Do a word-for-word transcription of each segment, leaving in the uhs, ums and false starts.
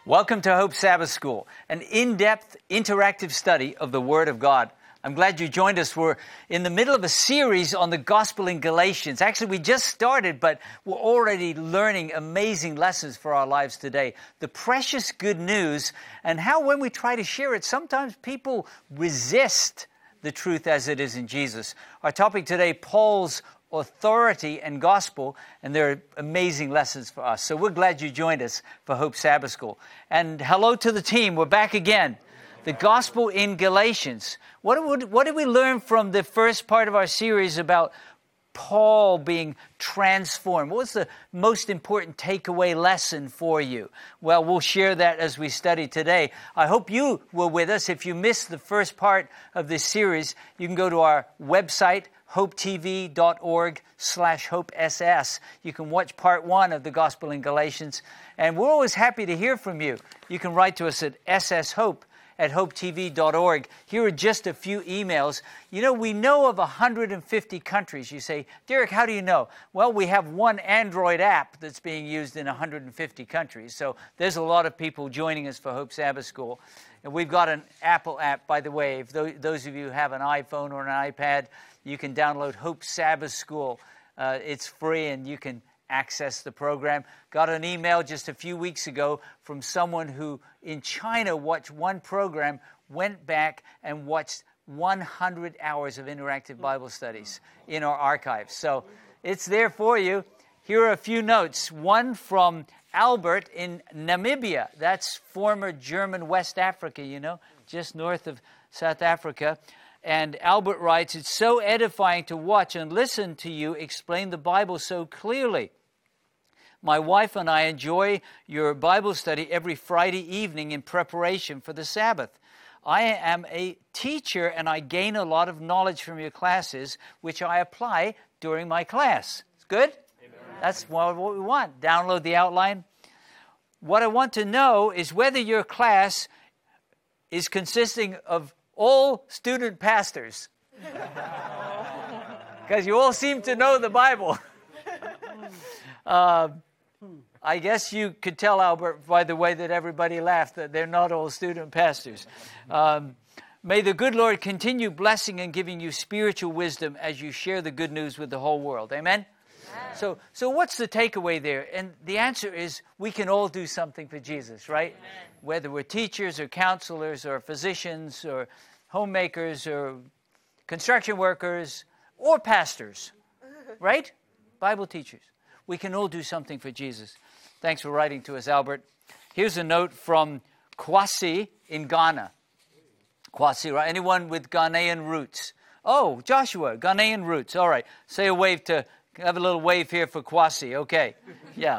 Welcome to Hope Sabbath School, an in-depth, interactive study of the Word of God. I'm glad you joined us. We're in the middle of a series on the Gospel in Galatians. Actually, we just started, but we're already learning amazing lessons for our lives today. The precious good news, and how when we try to share it, sometimes people resist the truth as it is in Jesus. Our topic today, Paul's authority and gospel, and there are amazing lessons for us. So we're glad you joined us for Hope Sabbath School. And hello to the team. We're back again. The gospel in Galatians. What did, what did we learn from the first part of our series about Paul being transformed? What was the most important takeaway lesson for you? Well, we'll share that as we study today. I hope you were with us. If you missed the first part of this series, you can go to our website, hopetv.org slash hopess. You can watch part one of the Gospel in Galatians. And we're always happy to hear from you. You can write to us at sshope at hopetv dot org. Here are just a few emails. You know, we know of one hundred fifty countries. You say, Derek, how do you know? Well, we have one Android app that's being used in one hundred fifty countries. So there's a lot of people joining us for Hope Sabbath School. And we've got an Apple app, by the way. If those of you who have an iPhone or an iPad, you can download Hope Sabbath School. Uh, it's free and you can access the program. Got an email just a few weeks ago from someone who in China watched one program, went back and watched one hundred hours of interactive Bible studies in our archives. So it's there for you. Here are a few notes. One from Albert in Namibia. That's former German West Africa, you know, just north of South Africa. And Albert writes, it's so edifying to watch and listen to you explain the Bible so clearly. My wife and I enjoy your Bible study every Friday evening in preparation for the Sabbath. I am a teacher and I gain a lot of knowledge from your classes, which I apply during my class. It's good? Amen. That's what we want. Download the outline. What I want to know is whether your class is consisting of all student pastors. Because you all seem to know the Bible. uh, I guess you could tell, Albert, by the way that everybody laughed, that they're not all student pastors. Um, may the good Lord continue blessing and giving you spiritual wisdom as you share the good news with the whole world. Amen? Amen. So, so what's the takeaway there? And the answer is we can all do something for Jesus, right? Amen. Whether we're teachers or counselors or physicians or homemakers or construction workers or pastors, right? Bible teachers. We can all do something for Jesus. Thanks for writing to us, Albert. Here's a note from Kwasi in Ghana. Kwasi, right? Anyone with Ghanaian roots? Oh, Joshua, Ghanaian roots. All right. Say a wave to, have a little wave here for Kwasi. Okay. Yeah.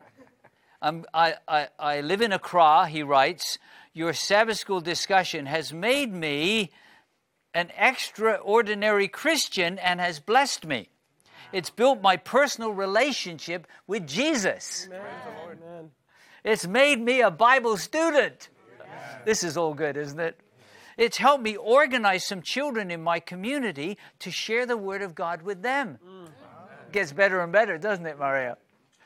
Um, I, I, I live in Accra, he writes. Your Sabbath school discussion has made me an extraordinary Christian and has blessed me. It's built my personal relationship with Jesus. Amen. It's made me a Bible student. Amen. This is all good, isn't it? It's helped me organize some children in my community to share the Word of God with them. Mm. It gets better and better, doesn't it, Maria?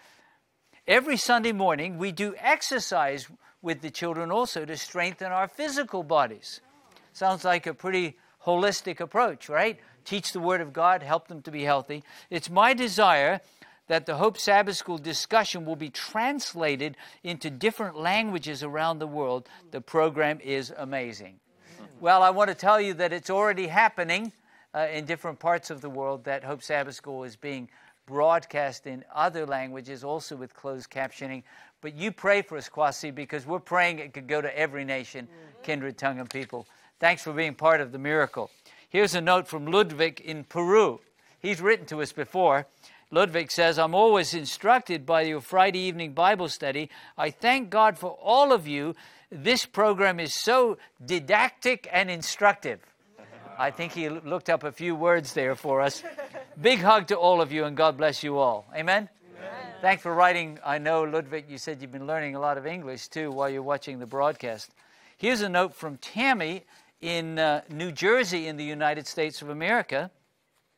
Every Sunday morning, we do exercise with the children also to strengthen our physical bodies. Sounds like a pretty holistic approach, right? Teach the Word of God, help them to be healthy. It's my desire that the Hope Sabbath School discussion will be translated into different languages around the world. The program is amazing. Well, I want to tell you that it's already happening uh, in different parts of the world, that Hope Sabbath School is being broadcast in other languages, also with closed captioning. But you pray for us, Kwasi, because we're praying it could go to every nation, kindred, tongue, and people. Thanks for being part of the miracle. Here's a note from Ludwig in Peru. He's written to us before. Ludwig says, I'm always instructed by your Friday evening Bible study. I thank God for all of you. This program is so didactic and instructive. I think he looked up a few words there for us. Big hug to all of you, and God bless you all. Amen? Amen. Thanks for writing. I know, Ludwig, you said you've been learning a lot of English, too, while you're watching the broadcast. Here's a note from Tammy in uh, New Jersey in the United States of America.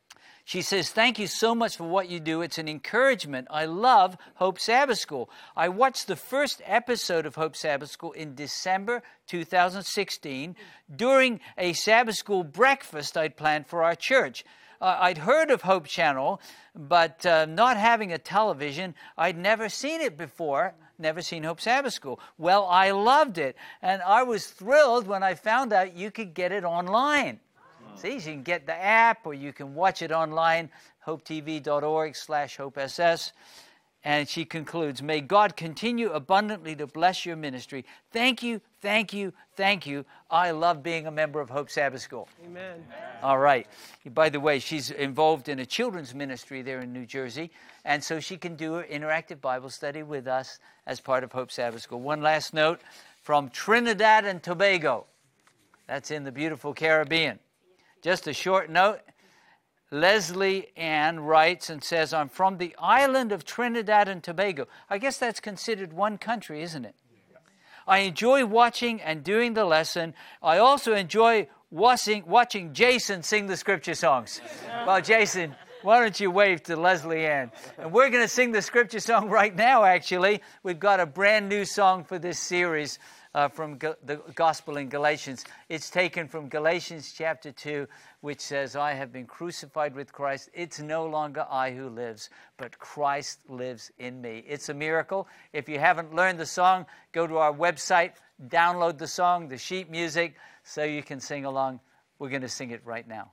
She says, thank you so much for what you do. It's an encouragement. I love Hope Sabbath School. I watched the first episode of Hope Sabbath School in December two thousand sixteen during a Sabbath School breakfast I'd planned for our church. Uh, I'd heard of Hope Channel, but uh, not having a television, I'd never seen it before, never seen Hope Sabbath School. Well, I loved it, and I was thrilled when I found out you could get it online. See, you can get the app or you can watch it online, hopetv.org slash hopess. And she concludes, may God continue abundantly to bless your ministry. Thank you, thank you, thank you. I love being a member of Hope Sabbath School. Amen. All right. By the way, she's involved in a children's ministry there in New Jersey, and so she can do her interactive Bible study with us as part of Hope Sabbath School. One last note from Trinidad and Tobago. That's in the beautiful Caribbean. Just a short note. Leslie Ann writes and says, I'm from the island of Trinidad and Tobago. I guess that's considered one country, isn't it? I enjoy watching and doing the lesson. I also enjoy watching, watching Jason sing the scripture songs. Well, Jason, why don't you wave to Leslie Ann? And we're going to sing the scripture song right now, actually. We've got a brand new song for this series. Uh, from Ga- the Gospel in Galatians. It's taken from Galatians chapter two, which says, I have been crucified with Christ. It's no longer I who lives, but Christ lives in me. It's a miracle. If you haven't learned the song, go to our website, download the song, the sheet music, so you can sing along. We're going to sing it right now.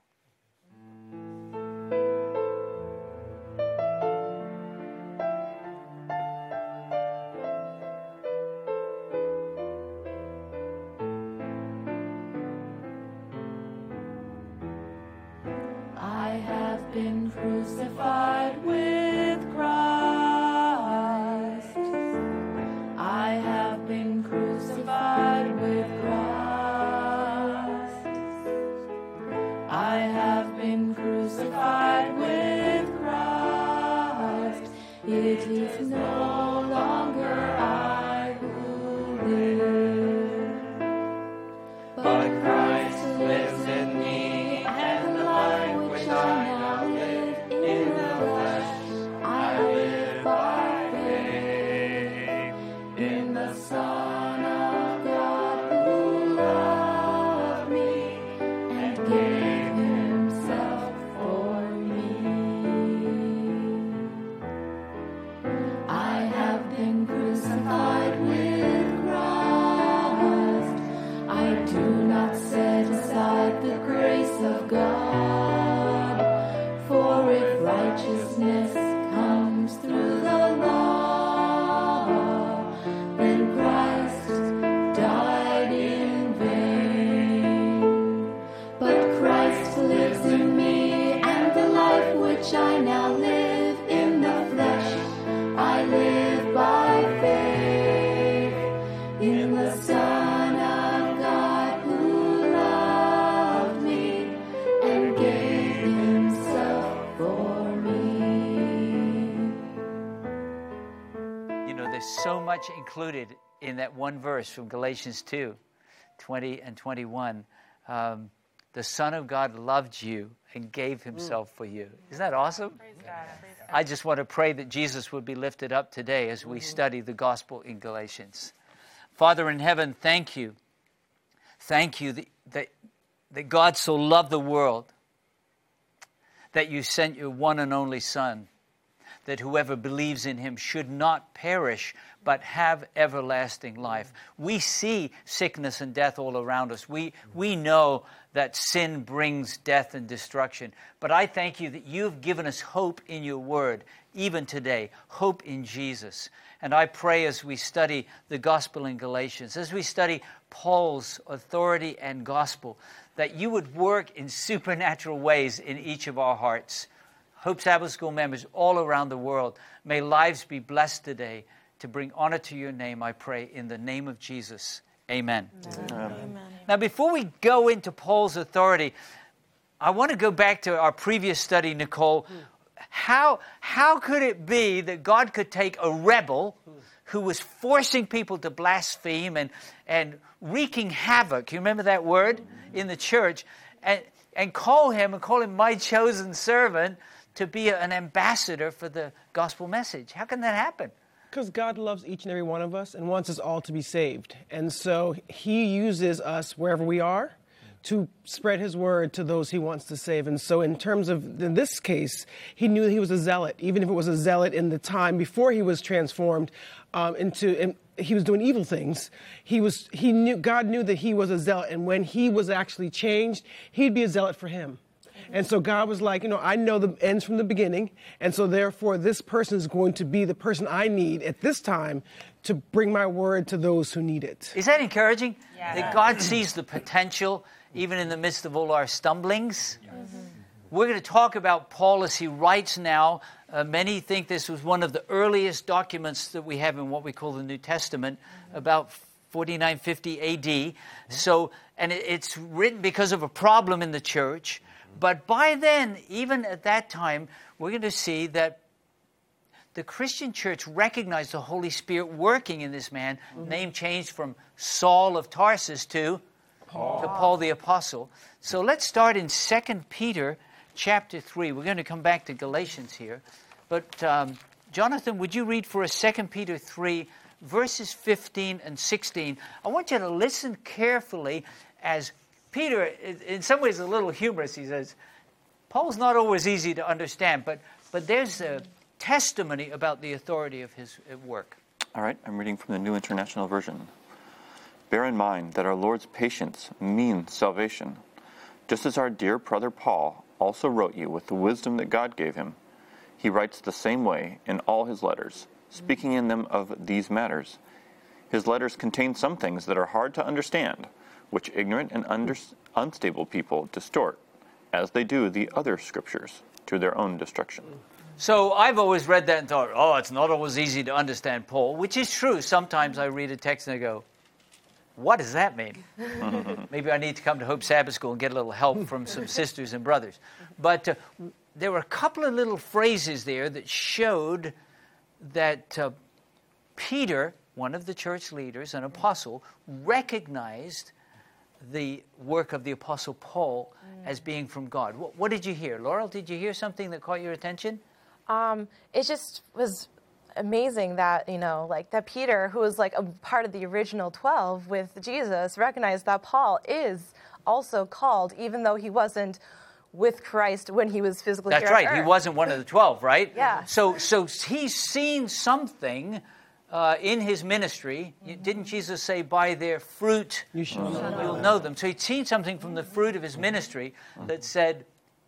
Been crucified with Christ. I have been crucified with Christ. I have been crucified with Christ. It is no longer I who live, but Christ lives in me, and the life which I now in the flesh, I live by faith in the Son of God who loved me and gave himself for me. I have been crucified with Christ. I do not set aside the grace of God. For if righteousness comes through the law, then Christ died in vain. But Christ lives in me, and the life which I now live in the flesh, I live by faith in the Son of God who loved me and gave himself for me. You know, there's so much included in that one verse from Galatians two, twenty and twenty-one. Um, the Son of God loved you and gave himself for you. Isn't that awesome? Praise God. Praise God. I just want to pray that Jesus would be lifted up today as we study the gospel in Galatians. Father in heaven, thank you. Thank you that, that, that God so loved the world that you sent your one and only Son, that whoever believes in him should not perish, but have everlasting life. We see sickness and death all around us. We, we know that sin brings death and destruction. But I thank you that you've given us hope in your word, even today, hope in Jesus. And I pray as we study the gospel in Galatians, as we study Paul's authority and gospel, that you would work in supernatural ways in each of our hearts. Hope Sabbath School members all around the world, may lives be blessed today to bring honor to your name, I pray, in the name of Jesus. Amen. Amen. Amen. Now, before we go into Paul's authority, I want to go back to our previous study, Nicole. How, how could it be that God could take a rebel who was forcing people to blaspheme and, and wreaking havoc, you remember that word, in the church, and, and call him and call him my chosen servant to be an ambassador for the gospel message? How can that happen? Because God loves each and every one of us and wants us all to be saved. And so he uses us wherever we are to spread his word to those he wants to save. And so in terms of, in this case, he knew he was a zealot, even if it was a zealot in the time before he was transformed um, into, and he was doing evil things. He was, he knew, God knew that he was a zealot. And when he was actually changed, he'd be a zealot for him. And so God was like, you know, I know the ends from the beginning. And so therefore, this person is going to be the person I need at this time to bring my word to those who need it. Is that encouraging? Yeah. That God sees the potential even in the midst of all our stumblings? Mm-hmm. We're going to talk about Paul as he writes now. Uh, many think this was one of the earliest documents that we have in what we call the New Testament, mm-hmm. about forty-nine fifty A D. Mm-hmm. So, and it, it's written because of a problem in the church. But by then, even at that time, we're going to see that the Christian church recognized the Holy Spirit working in this man. Mm-hmm. Name changed from Saul of Tarsus to Paul. to Paul the Apostle. So let's start in Second Peter chapter three. We're going to come back to Galatians here. But um, Jonathan, would you read for us Second Peter three, verses fifteen and sixteen? I want you to listen carefully as Peter, in some ways, a little humorous. He says, Paul's not always easy to understand, but, but there's a testimony about the authority of his work. All right, I'm reading from the New International Version. Bear in mind that our Lord's patience means salvation, just as our dear brother Paul also wrote you with the wisdom that God gave him. He writes the same way in all his letters, speaking in them of these matters. His letters contain some things that are hard to understand, which ignorant and under, unstable people distort, as they do the other scriptures, to their own destruction. So I've always read that and thought, oh, it's not always easy to understand Paul, which is true. Sometimes I read a text and I go, what does that mean? Maybe I need to come to Hope Sabbath School and get a little help from some sisters and brothers. But uh, there were a couple of little phrases there that showed that uh, Peter, one of the church leaders, an apostle, recognized the work of the Apostle Paul mm. as being from God. What, what did you hear? Laurel, did you hear something that caught your attention? Um, it just was amazing that, you know, like that Peter, who was like a part of the original twelve with Jesus, recognized that Paul is also called, even though he wasn't with Christ when he was physically That's here right. on earth. He wasn't one of the twelve, right? Yeah. So, so he's seen something Uh, in his ministry. Mm-hmm. Didn't Jesus say, by their fruit you shall know you'll know them? So he'd seen something from the fruit of his ministry that said,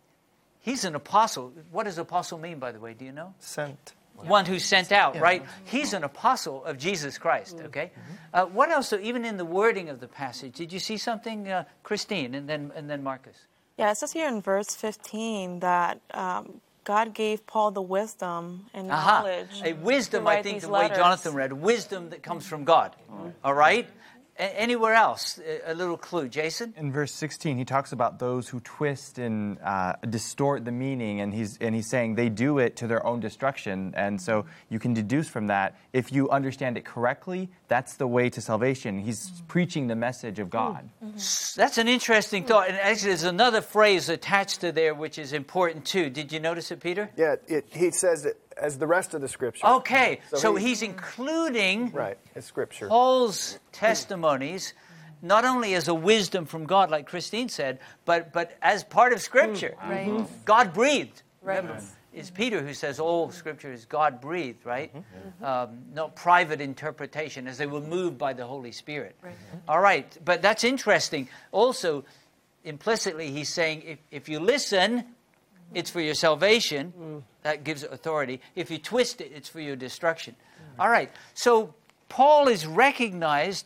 he's an apostle. What does apostle mean, by the way? Do you know? Sent. One who's sent out, Yeah. right? He's an apostle of Jesus Christ, okay? Uh, what else, so even in the wording of the passage, did you see something, uh, Christine, and then and then Marcus? Yeah, it says here in verse fifteen that um, God gave Paul the wisdom and Aha. knowledge. A wisdom, to write I think, these the way letters. Jonathan read, wisdom that comes from God. Mm-hmm. All right? A- anywhere else? A-, a little clue. Jason? In verse sixteen, he talks about those who twist and uh, distort the meaning, and he's and he's saying they do it to their own destruction. And so you can deduce from that, if you understand it correctly, that's the way to salvation. He's preaching the message of God. Mm-hmm. That's an interesting thought. And actually, there's another phrase attached to there which is important too. Did you notice it, Peter? Yeah, it, he says it as the rest of the scripture. Okay, so, So he's he- including Right, it's scripture. Paul's testimonies, not only as a wisdom from God, like Christine said, but but as part of Scripture. Right. God breathed. Right. Remember, it's Peter who says all Scripture is God breathed, right? Um, not private interpretation, as they were moved by the Holy Spirit. Right. All right, but that's interesting. Also, implicitly, he's saying if, if you listen, it's for your salvation. That gives authority. If you twist it, it's for your destruction. All right, so Paul is recognized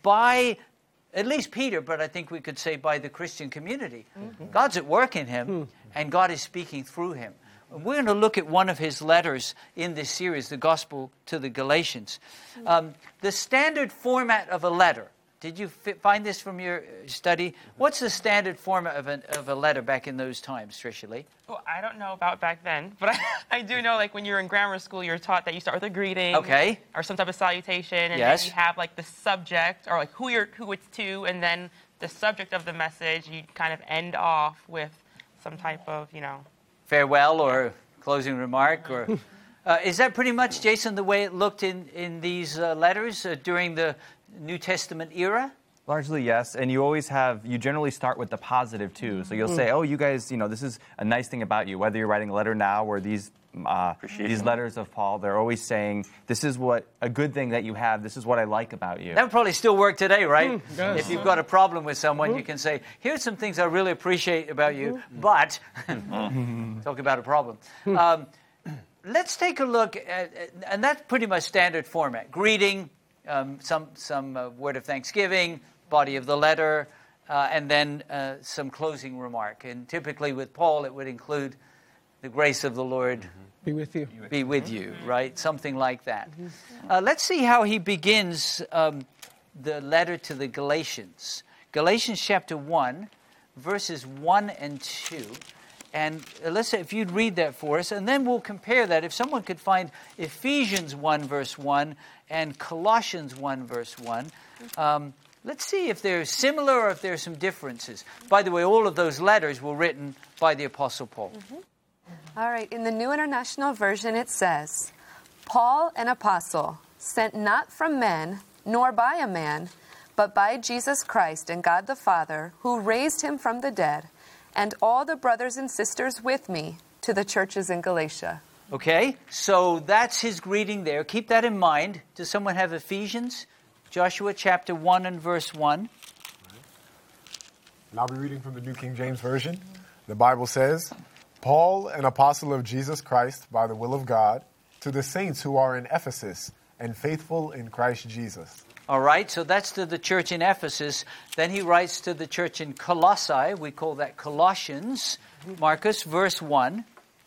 by at least Peter, but I think we could say by the Christian community. Mm-hmm. God's at work in him, mm-hmm. and God is speaking through him. And we're going to look at one of his letters in this series, the Gospel to the Galatians. Um, the standard format of a letter. Did you fi- find this from your study? What's the standard format of, an, of a letter back in those times, Tricia Lee? Well, I don't know about back then, but I, I do know, like, when you're in grammar school, you're taught that you start with a greeting, Okay. or some type of salutation, and Yes. then you have like the subject, or like who you're who it's to, and then the subject of the message, you kind of end off with some type of, you know, farewell or closing remark, or uh, is that pretty much, Jason, the way it looked in in these uh, letters uh, during the New Testament era? Largely, yes. And you always have, you generally start with the positive, too. So you'll say, oh, you guys, you know, this is a nice thing about you. Whether you're writing a letter now or these uh, these letters of Paul, they're always saying, this is what, a good thing that you have. This is what I like about you. That would probably still work today, right? Mm, yes. If you've got a problem with someone, you can say, here's some things I really appreciate about you, but talk about a problem. Um, let's take a look at, and that's pretty much standard format. Greeting, um, some, some uh, word of thanksgiving, body of the letter, uh, and then uh, some closing remark. And typically with Paul, it would include the grace of the Lord be with you. Be with you, right? Something like that. Uh, let's see how he begins um, the letter to the Galatians. Galatians chapter one, verses one and two. And Alyssa, if you'd read that for us, and then we'll compare that. If someone could find Ephesians one, verse one, and Colossians one, verse one, um, let's see if they're similar or if there are some differences. By the way, all of those letters were written by the Apostle Paul. Mm-hmm. All right, in the New International Version it says, Paul, an apostle, sent not from men, nor by a man, but by Jesus Christ and God the Father, who raised him from the dead, and all the brothers and sisters with me, to the churches in Galatia. Okay, so that's his greeting there. Keep that in mind. Does someone have Ephesians? Joshua chapter one and verse one. And I'll be reading from the New King James Version. The Bible says, Paul, an apostle of Jesus Christ by the will of God, to the saints who are in Ephesus and faithful in Christ Jesus. All right, so that's to the church in Ephesus. Then he writes to the church in Colossae. We call that Colossians. Marcus, verse one.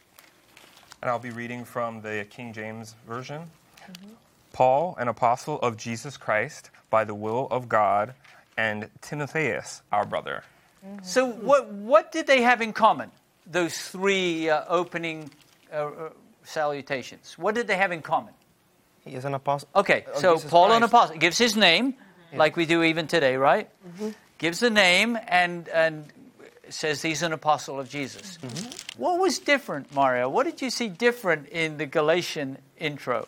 And I'll be reading from the King James Version. Mm-hmm. Paul, an apostle of Jesus Christ by the will of God, and Timotheus, our brother. Mm-hmm. So what what did they have in common, those three uh, opening uh, uh, salutations? What did they have in common? He is an apostle. Okay, so Jesus Paul, Christ. An apostle, gives his name, mm-hmm. like we do even today, right? Mm-hmm. Gives the name and and says he's an apostle of Jesus. Mm-hmm. What was different, Mario? What did you see different in the Galatian intro?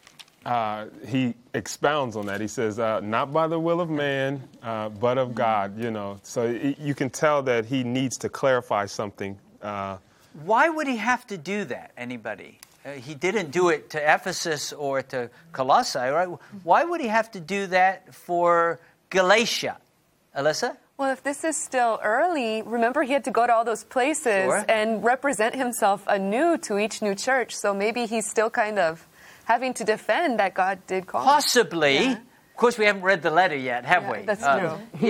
Uh, he expounds on that. He says, uh, not by the will of man, uh, but of God, you know. So it, you can tell that he needs to clarify something. Uh, Why would he have to do that, anybody? Uh, he didn't do it to Ephesus or to Colossae, right? Why would he have to do that for Galatia? Alyssa? Well, if this is still early, remember he had to go to all those places Sure. and represent himself anew to each new church. So maybe he's still kind of having to defend that God did call him. Possibly. Yeah. Of course, we haven't read the letter yet, have Yeah, we? that's Uh, true.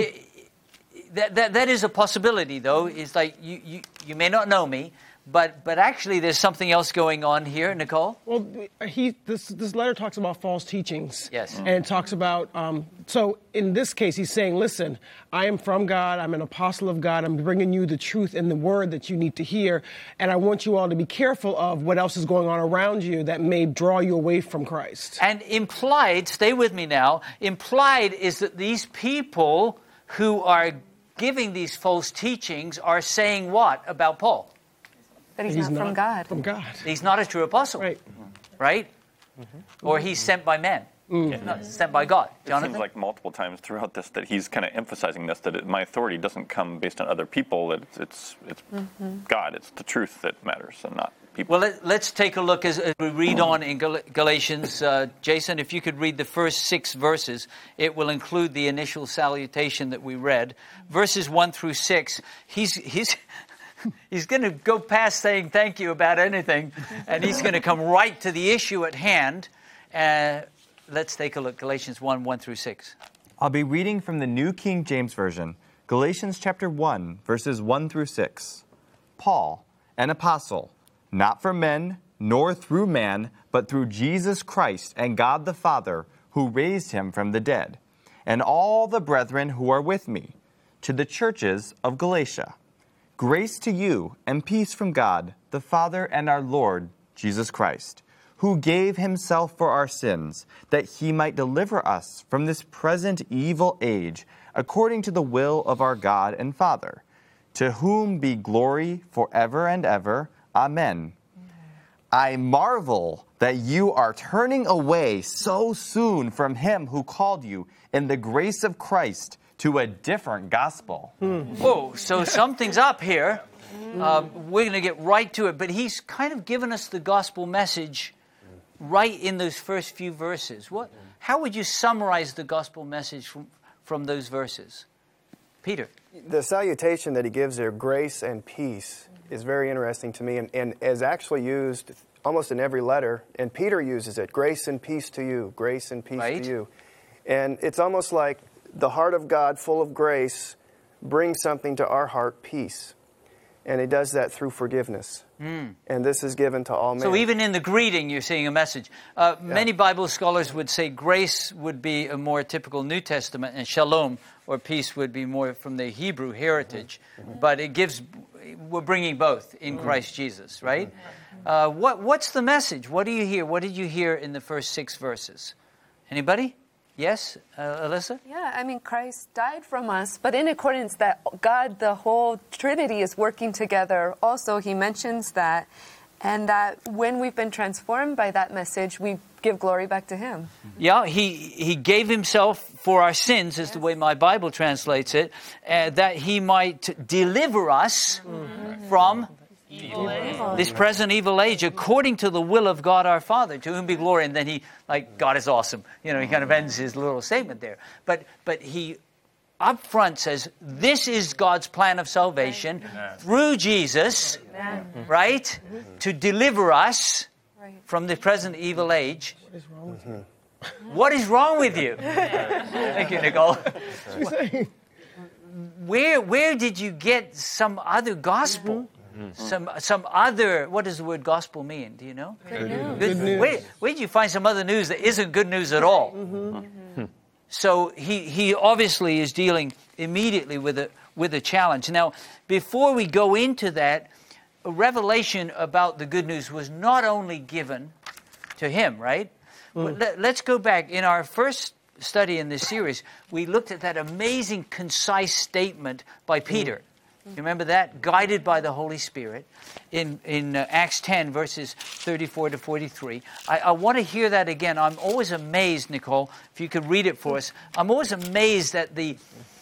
that, that, that is a possibility, though. It's like, you, you, you may not know me, but but actually there's something else going on here. Nicole? Well, he this this letter talks about false teachings. Yes. And it talks about, um, so in this case, he's saying, listen, I am from God. I'm an apostle of God. I'm bringing you the truth and the word that you need to hear. And I want you all to be careful of what else is going on around you that may draw you away from Christ. And implied, stay with me now, implied is that these people who are giving these false teachings are saying what about Paul? That he's, He's not, from not God. From God. He's not a true apostle. Right. Right? Mm-hmm. Or he's sent by men. Mm. Not sent by God. It Jonathan? seems like multiple times throughout this that he's kind of emphasizing this, that it, my authority doesn't come based on other people. It's it's, it's mm-hmm. God. It's the truth that matters and not people. Well, let, let's take a look as, as we read on in Gal- Galatians. Uh, Jason, if you could read the first six verses, it will include the initial salutation that we read. Verses one through six, he's he's... He's going to go past saying thank you about anything, and he's going to come right to the issue at hand. Uh, let's take a look. Galatians one, one through six. I'll be reading from the New King James Version, Galatians chapter one, verses one through six. Paul, an apostle, not from men, nor through man, but through Jesus Christ and God the Father, who raised him from the dead, and all the brethren who are with me, to the churches of Galatia. Grace to you and peace from God, the Father and our Lord, Jesus Christ, who gave himself for our sins, that he might deliver us from this present evil age, according to the will of our God and Father, to whom be glory forever and ever. Amen. I marvel that you are turning away so soon from him who called you in the grace of Christ to a different gospel. Whoa, so something's up here. Um, we're going to get right to it, but he's kind of given us the gospel message right in those first few verses. What? How would you summarize the gospel message from, from those verses? Peter. The salutation that he gives there, grace and peace, is very interesting to me and, and is actually used almost in every letter. And Peter uses it, grace and peace to you, grace and peace right. to you. And it's almost like the heart of God, full of grace, brings something to our heart, peace. And he does that through forgiveness. Mm. And this is given to all men. So even in the greeting, you're seeing a message. Uh, yeah. Many Bible scholars would say grace would be a more typical New Testament, and shalom, or peace, would be more from the Hebrew heritage. Mm-hmm. But it gives, we're bringing both in mm-hmm. Christ Jesus, right? Mm-hmm. Uh, what What's the message? What do you hear? What did you hear in the first six verses? Anybody? Yes, uh, Alyssa? Yeah, I mean, Christ died from us, but in accordance that God, the whole Trinity, is working together. Also, he mentions that, and that when we've been transformed by that message, we give glory back to him. Yeah, he, he gave himself for our sins, is yes. the way my Bible translates it, uh, that he might deliver us mm-hmm. from Evil age. This present evil age, according to the will of God our Father, to whom be glory. And then he, like, God is awesome. You know, he kind of ends his little statement there. But but he up front says, this is God's plan of salvation Amen. Through Jesus, Amen. Right? To deliver us from the present evil age. What is wrong with you? What is wrong with you? Thank you, Nicole. Where, where did you get some other gospel? Some some other, what does the word gospel mean? Do you know? Good news. Good news. Where, where did you find some other news that isn't good news at all? Mm-hmm. So he, he obviously is dealing immediately with a, with a challenge. Now, before we go into that, a revelation about the good news was not only given to him, right? Mm. Let, let's go back. In our first study in this series, we looked at that amazing, concise statement by Peter. Mm. You remember that? Guided by the Holy Spirit in, in uh, Acts ten, verses thirty-four to forty-three. I, I want to hear that again. I'm always amazed, Nicole, if you could read it for us. I'm always amazed at the,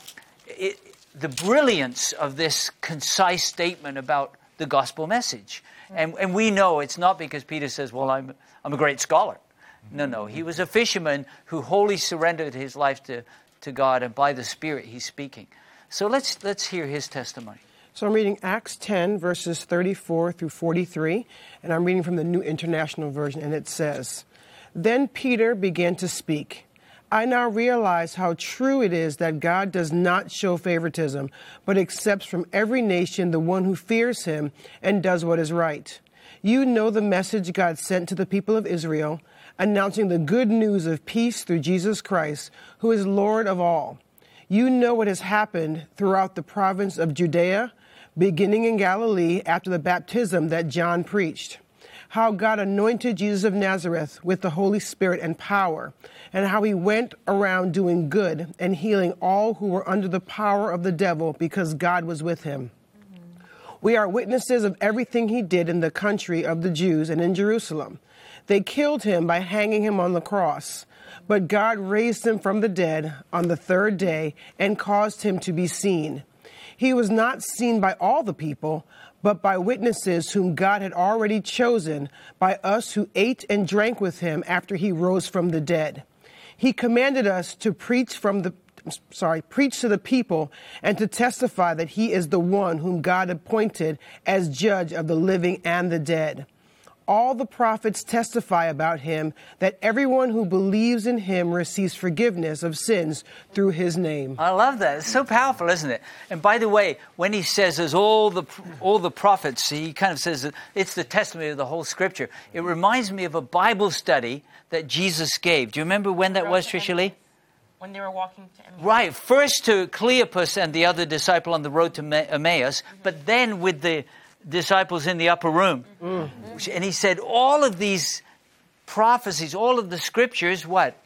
it, the brilliance of this concise statement about the gospel message. And, and we know it's not because Peter says, well, I'm, I'm a great scholar. No, no. He was a fisherman who wholly surrendered his life to, to God, and by the Spirit he's speaking. So let's let's hear his testimony. So I'm reading Acts ten, verses thirty-four through forty-three, and I'm reading from the New International Version, and it says, Then Peter began to speak. I now realize how true it is that God does not show favoritism, but accepts from every nation the one who fears him and does what is right. You know the message God sent to the people of Israel, announcing the good news of peace through Jesus Christ, who is Lord of all. You know what has happened throughout the province of Judea, beginning in Galilee after the baptism that John preached. How God anointed Jesus of Nazareth with the Holy Spirit and power, and how he went around doing good and healing all who were under the power of the devil because God was with him. Mm-hmm. We are witnesses of everything he did in the country of the Jews and in Jerusalem. They killed him by hanging him on the cross. But God raised him from the dead on the third day and caused him to be seen. He was not seen by all the people, but by witnesses whom God had already chosen, by us who ate and drank with him after he rose from the dead. He commanded us to preach from the sorry, preach to the people and to testify that he is the one whom God appointed as judge of the living and the dead. All the prophets testify about him, that everyone who believes in him receives forgiveness of sins through his name. I love that. It's so powerful, isn't it? And by the way, when he says there's all the all the prophets, he kind of says that it's the testimony of the whole Scripture. It reminds me of a Bible study that Jesus gave. Do you remember when that was, Tricia Lee? When they were walking to Emmaus. Right. First to Cleopas and the other disciple on the road to Emmaus, mm-hmm. but then with the disciples in the upper room. Mm. And he said all of these prophecies, all of the scriptures, what?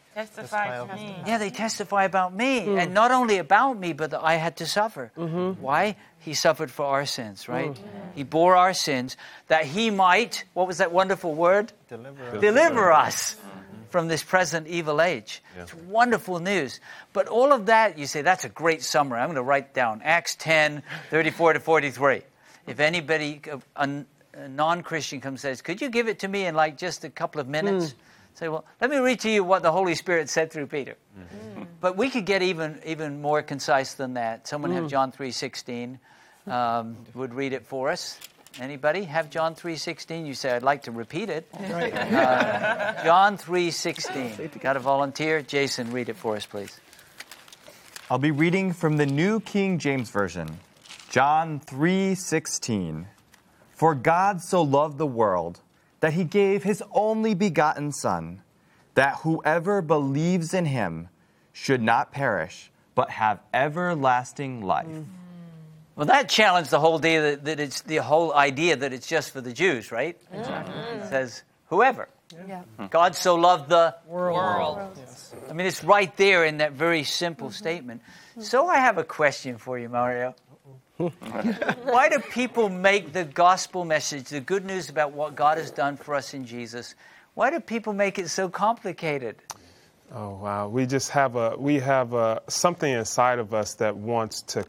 Testify to me. Yeah, they testify about me. Mm. And not only about me, but that I had to suffer. Mm-hmm. Why? He suffered for our sins, right? Mm. He bore our sins that he might, what was that wonderful word? Deliver, Deliver us from this present evil age. Yeah. It's wonderful news. But all of that, you say, that's a great summary. I'm going to write down Acts ten, thirty-four to forty-three. If anybody, a, a non-Christian comes and says, could you give it to me in like just a couple of minutes? Mm. Say, well, let me read to you what the Holy Spirit said through Peter. Mm. But we could get even even more concise than that. Someone mm. have John three sixteen, um, would read it for us. Anybody have John three sixteen? You say, I'd like to repeat it. Right. Uh, John three sixteen. Got a volunteer? Jason, read it for us, please. I'll be reading from the New King James Version. John three sixteen. For God so loved the world that he gave his only begotten Son, that whoever believes in him should not perish, but have everlasting life. Mm. Well, that challenged the whole idea that, that it's the whole idea that it's just for the Jews, right? Exactly. It says whoever. Yeah. God so loved the world. world. Yes. I mean, it's right there in that very simple mm-hmm. statement. So I have a question for you, Mario. Why do people make the gospel message, the good news about what God has done for us in Jesus, why do people make it so complicated? Oh, wow. We just have a, we have a, something inside of us that wants to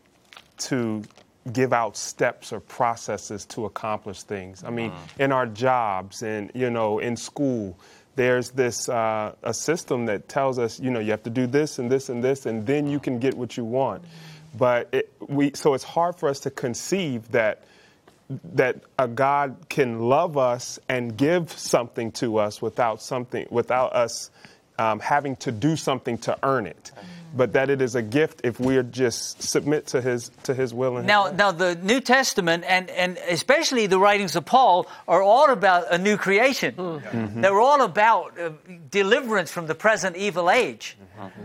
to give out steps or processes to accomplish things. I mean, mm-hmm. in our jobs and, you know, in school, there's this uh, a system that tells us, you know, you have to do this and this and this, and then you can get what you want. But it, we, so it's hard for us to conceive that that a God can love us and give something to us without something, without us um, having to do something to earn it. But that it is a gift if we just submit to his to his will. And now, his now the New Testament and, and especially the writings of Paul are all about a new creation. Mm-hmm. They're all about uh, deliverance from the present evil age. Mm-hmm.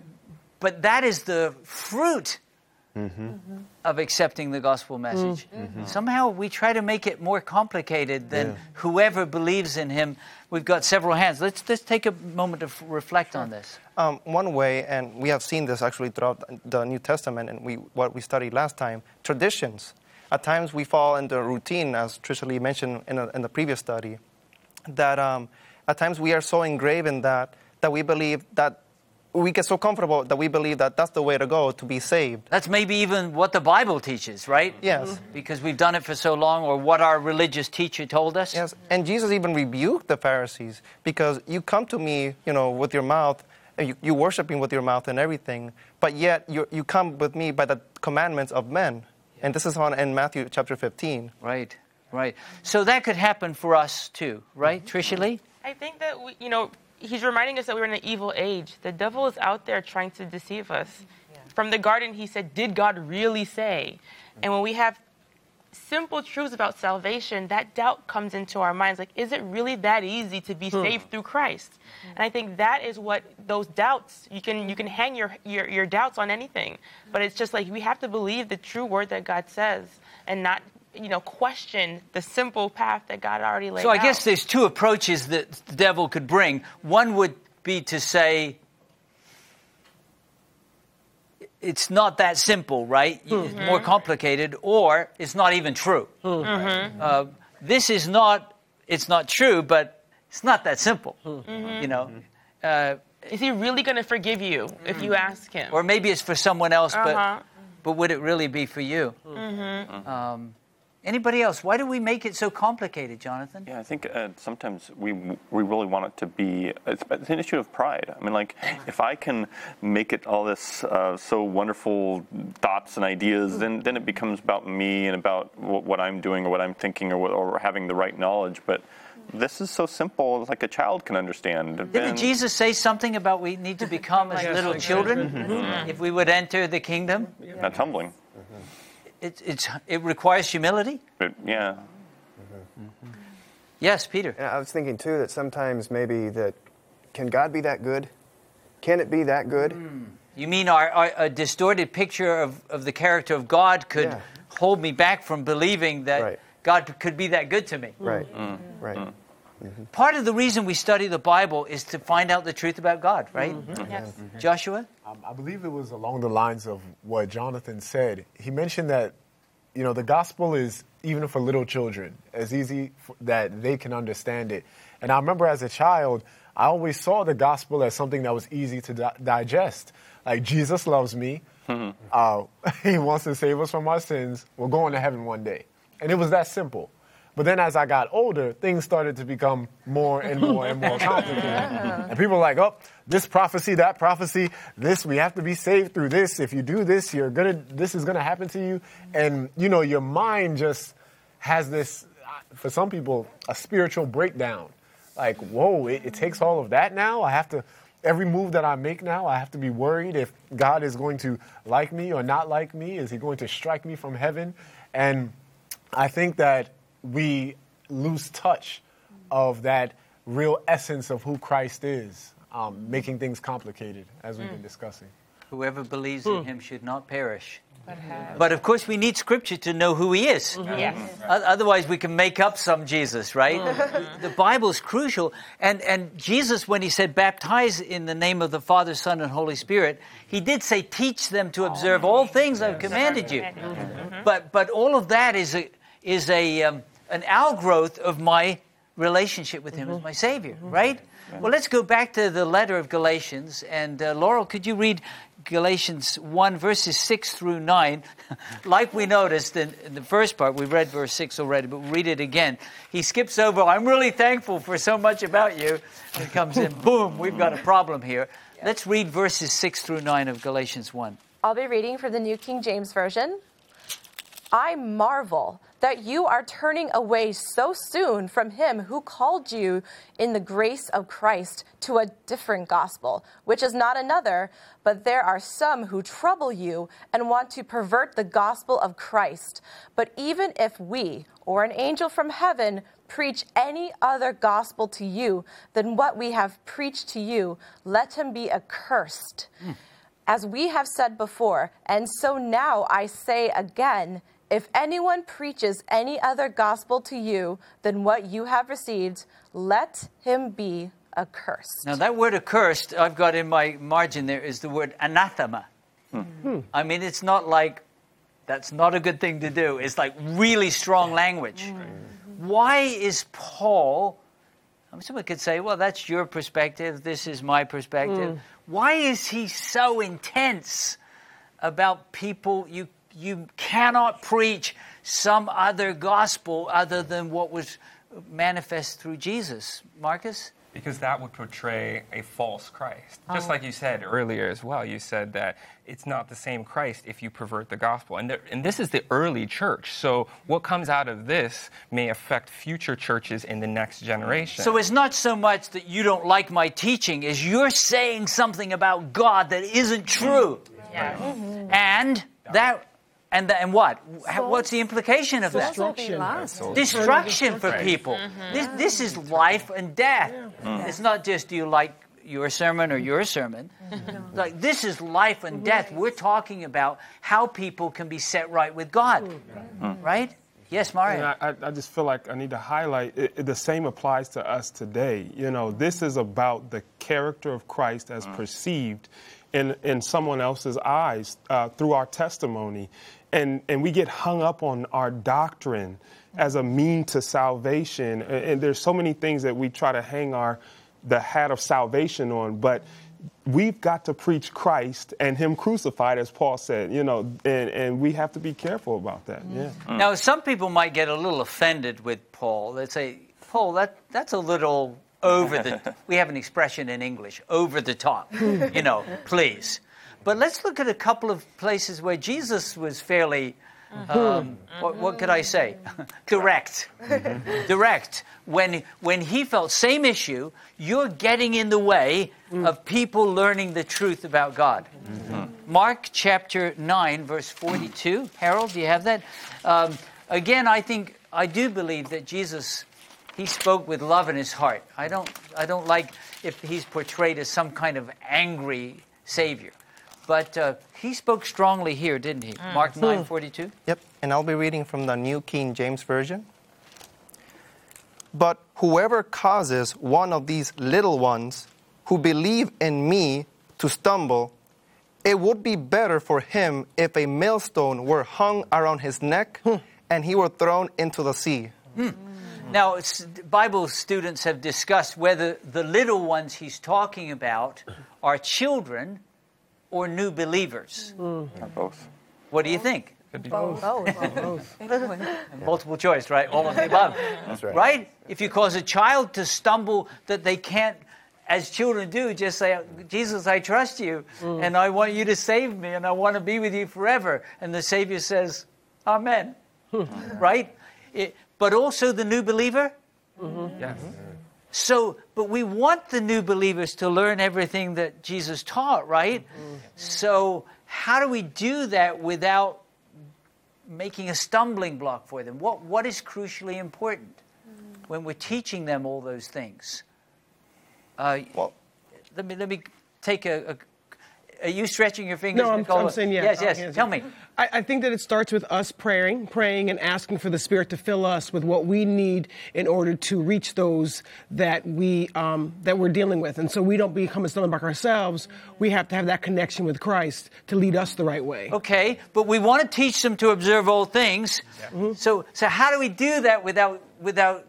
But that is the fruit mm-hmm. of accepting the gospel message. Mm-hmm. Somehow we try to make it more complicated than yeah. whoever believes in him. We've got several hands. Let's let's take a moment to f- reflect sure. on this. Um, one way, and we have seen this actually throughout the New Testament, and we what we studied last time, traditions. At times we fall into routine, as Tricia Lee mentioned in, a, in the previous study, that um, at times we are so engraved in that that we believe that we get so comfortable that we believe that that's the way to go to be saved. That's maybe even what the Bible teaches, right? Yes. Because we've done it for so long, or what our religious teacher told us. Yes, and Jesus even rebuked the Pharisees because you come to me, you know, with your mouth, you, you worshiping with your mouth and everything, but yet you you come with me by the commandments of men. Yeah. And this is on in Matthew chapter fifteen. Right, right. So that could happen for us too, right, mm-hmm. Tricia Lee? I think that, we, you know, he's reminding us that we're in an evil age. The devil is out there trying to deceive us. Yeah. From the garden, he said, did God really say? And when we have simple truths about salvation, that doubt comes into our minds. Like, is it really that easy to be saved through Christ? And I think that is what those doubts, you can you can hang your, your, your doubts on anything. But it's just like we have to believe the true word that God says and not you know, question the simple path that God already laid out. So I guess there's two approaches that the devil could bring. One would be to say, it's not that simple, right? Mm-hmm. It's more complicated, or it's not even true. Mm-hmm. Uh, this is not, it's not true, but it's not that simple, mm-hmm. you know. Uh, is he really going to forgive you if you ask him? Or maybe it's for someone else, uh-huh. but but would it really be for you? Mm-hmm. Um, Anybody else? Why do we make it so complicated, Jonathan? Yeah, I think uh, sometimes we we really want it to be, it's, it's an issue of pride. I mean, like, if I can make it all this uh, so wonderful thoughts and ideas, then, then it becomes about me and about what, what I'm doing or what I'm thinking or, what, or having the right knowledge. But this is so simple, like a child can understand. Didn't then, Jesus say something about we need to become as little children mm-hmm. if we would enter the kingdom? That's humbling. It, it's, it requires humility? But, yeah. Mm-hmm. Yes, Peter. Yeah, I was thinking, too, that sometimes maybe that, can God be that good? Can it be that good? Mm. You mean our, our, a distorted picture of, of the character of God could yeah. hold me back from believing that right. God could be that good to me? Right, mm. right. Mm. Mm-hmm. Part of the reason we study the Bible is to find out the truth about God, right? Mm-hmm. Yes. Joshua? Um, I believe it was along the lines of what Jonathan said. He mentioned that, you know, the gospel is, even for little children, as easy f- that they can understand it. And I remember as a child, I always saw the gospel as something that was easy to di- digest. Like, Jesus loves me. Mm-hmm. Uh, he wants to save us from our sins. We're going to heaven one day. And it was that simple. But then as I got older, things started to become more and more and more complicated. And people were like, oh, this prophecy, that prophecy, this, we have to be saved through this. If you do this, you're gonna, this is going to happen to you. And, you know, your mind just has this, for some people, a spiritual breakdown. Like, whoa, it, it takes all of that now? I have to, every move that I make now, I have to be worried if God is going to like me or not like me. Is he going to strike me from heaven? And I think that we lose touch of that real essence of who Christ is, um, making things complicated, as we've been discussing. Whoever believes in him should not perish. But, have. But of course, we need Scripture to know who he is. Mm-hmm. Yes. O- Otherwise, we can make up some Jesus, right? The Bible is crucial. And, and Jesus, when he said, baptize in the name of the Father, Son, and Holy Spirit, he did say, teach them to observe all things I've commanded you. Mm-hmm. But, but all of that is a, is a, um, an outgrowth of my relationship with him as my Savior, right? Well, let's go back to the letter of Galatians. And uh, Laurel, could you read Galatians one, verses six through nine? Like we noticed in, in the first part, we read verse six already, but we'll read it again. He skips over, I'm really thankful for so much about you. And comes in, boom, we've got a problem here. Let's read verses six through nine of Galatians one. I'll be reading from the New King James Version. I marvel that you are turning away so soon from him who called you in the grace of Christ to a different gospel, which is not another, but there are some who trouble you and want to pervert the gospel of Christ. But even if we, or an angel from heaven, preach any other gospel to you than what we have preached to you, let him be accursed. Mm. As we have said before, and so now I say again, if anyone preaches any other gospel to you than what you have received, let him be accursed. Now, that word accursed, I've got in my margin there, is the word anathema. Hmm. I mean, it's not like, that's not a good thing to do. It's like really strong language. Mm. Why is Paul, I mean, someone could say, well, that's your perspective, this is my perspective. Mm. Why is he so intense about people, you You cannot preach some other gospel other than what was manifest through Jesus? Marcus? Because that would portray a false Christ. Oh. Just like you said earlier as well. You said that it's not the same Christ if you pervert the gospel. And, there, and this is the early church. So what comes out of this may affect future churches in the next generation. So it's not so much that you don't like my teaching as you're saying something about God that isn't true. Yeah. Mm-hmm. And that... And, the, and what? So, What's the implication of that? Destruction. Destruction for people. Mm-hmm. This, this is life and death. Mm. It's not just do you like your sermon or your sermon. Mm-hmm. Like this is life and death. We're talking about how people can be set right with God. Mm. Right? Yes, Mario. And I, I just feel like I need to highlight it, it, the same applies to us today. You know, this is about the character of Christ as mm. perceived in, in someone else's eyes uh, through our testimony. And, and we get hung up on our doctrine as a mean to salvation. And, and there's so many things that we try to hang our the hat of salvation on. But we've got to preach Christ and him crucified, as Paul said, you know, and, and we have to be careful about that. Yeah. Now, some people might get a little offended with Paul. They'd say, Paul, that that's a little over the, we have an expression in English, over the top, you know, please. But let's look at a couple of places where Jesus was fairly, um, what, what could I say? Direct. Direct. When, when he felt, same issue, you're getting in the way of people learning the truth about God. Mm-hmm. Mark chapter nine, verse forty-two. Harold, do you have that? Um, again, I think, I do believe that Jesus, he spoke with love in his heart. I don't, I don't like if he's portrayed as some kind of angry Savior. But uh, he spoke strongly here, didn't he? Mm. Mark nine forty-two? Yep, and I'll be reading from the New King James Version. But whoever causes one of these little ones who believe in me to stumble, it would be better for him if a millstone were hung around his neck and he were thrown into the sea." Hmm. Now, Bible students have discussed whether the little ones he's talking about are children or new believers. Or both. What do you think? Could be Both. both. Both. Multiple choice, right? All of the above. That's right. Right? If you cause a child to stumble that they can't, as children do, just say, "Jesus, I trust you, Mm. and I want you to save me, and I want to be with you forever." And the Savior says, "Amen." Right? It, but also the new believer? Mm-hmm. Yes. So, but we want the new believers to learn everything that Jesus taught, right? Mm-hmm. So, how do we do that without making a stumbling block for them? What What is crucially important mm-hmm. when we're teaching them all those things? Uh, well, let me let me take a. a are you stretching your fingers? No, I'm, Nicole? I'm saying yes. Yes, yes. Yes. Tell me. I, I think that it starts with us praying, praying and asking for the Spirit to fill us with what we need in order to reach those that we um, that we're dealing with, and so we don't become a stumbling block ourselves. We have to have that connection with Christ to lead us the right way. Okay, but we want to teach them to observe all things. Mm-hmm. So, so how do we do that without without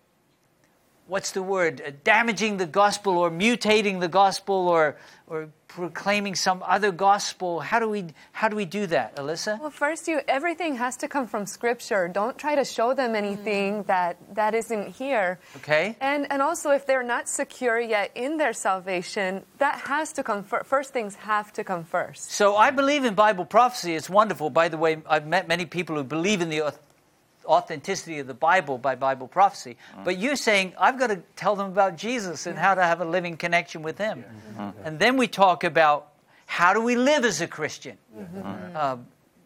what's the word? Uh, damaging the gospel or mutating the gospel or or proclaiming some other gospel? How do we how do we do that, Alyssa? Well, first, you everything has to come from Scripture. Don't try to show them anything mm. that that isn't here. Okay. And and also, if they're not secure yet in their salvation, that has to come first. First things have to come first. So I believe in Bible prophecy. It's wonderful. By the way, I've met many people who believe in the authenticity of the Bible by Bible prophecy. Mm. But you're saying, I've got to tell them about Jesus and how to have a living connection with Him. Mm-hmm. And then we talk about how do we live as a Christian? Mm-hmm. Uh,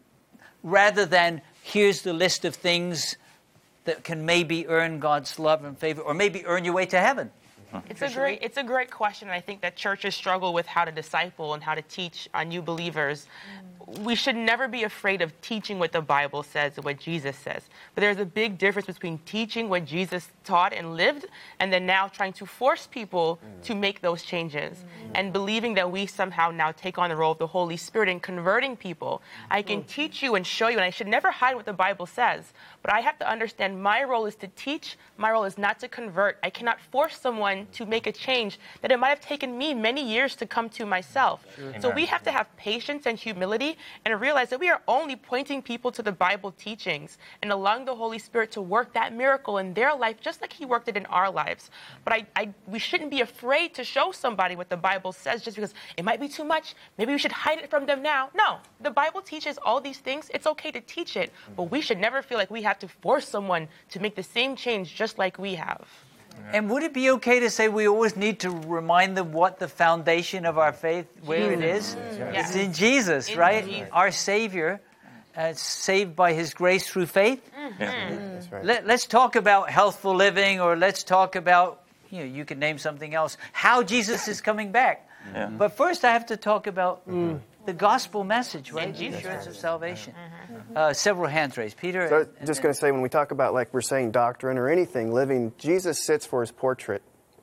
rather than, here's the list of things that can maybe earn God's love and favor, or maybe earn your way to heaven. It's a great, it's a great question. I think that churches struggle with how to disciple and how to teach uh, new believers. We should never be afraid of teaching what the Bible says and what Jesus says. But there's a big difference between teaching what Jesus taught and lived and then now trying to force people mm. to make those changes mm. and believing that we somehow now take on the role of the Holy Spirit in converting people. I can teach you and show you, and I should never hide what the Bible says. But I have to understand my role is to teach. My role is not to convert. I cannot force someone to make a change that it might have taken me many years to come to myself. Sure. So we have to have patience and humility and realize that we are only pointing people to the Bible teachings and allowing the Holy Spirit to work that miracle in their life just like He worked it in our lives. But I, I, we shouldn't be afraid to show somebody what the Bible says just because it might be too much. Maybe we should hide it from them now. No, the Bible teaches all these things. It's okay to teach it, but we should never feel like we have to force someone to make the same change just like we have. And would it be okay to say we always need to remind them what the foundation of our faith, where it is? Yeah. It's in Jesus, in right? Jesus. Our Savior, uh, saved by His grace through faith. Mm-hmm. Yeah. That's right. Let, let's talk about healthful living, or let's talk about, you know, you can name something else, how Jesus is coming back. Yeah. But first I have to talk about mm. the gospel message, right? The Jesus. assurance of salvation. Uh, several hands raised. Peter? So I was and, just and, going to say, when we talk about, like we're saying, doctrine or anything living, Jesus sits for His portrait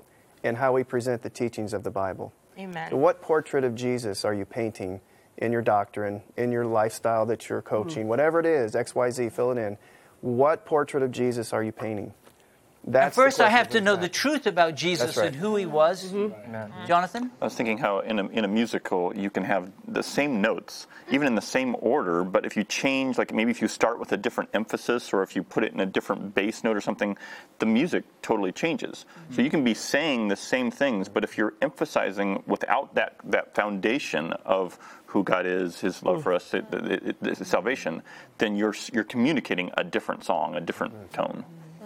in how we present the teachings of the Bible. Amen. So what portrait of Jesus are you painting in your doctrine, in your lifestyle that you're coaching, mm-hmm. whatever it is, X, Y, Z, fill it in. What portrait of Jesus are you painting? That's first, I have to know the truth about Jesus right. and who He was. Mm-hmm. Jonathan? I was thinking how in a, in a musical you can have the same notes, even in the same order, but if you change, like maybe if you start with a different emphasis or if you put it in a different bass note or something, the music totally changes. Mm-hmm. So you can be saying the same things, but if you're emphasizing without that, that foundation of who God is, His love for us, it, it, it, it, salvation, then you're you're communicating a different song, a different tone.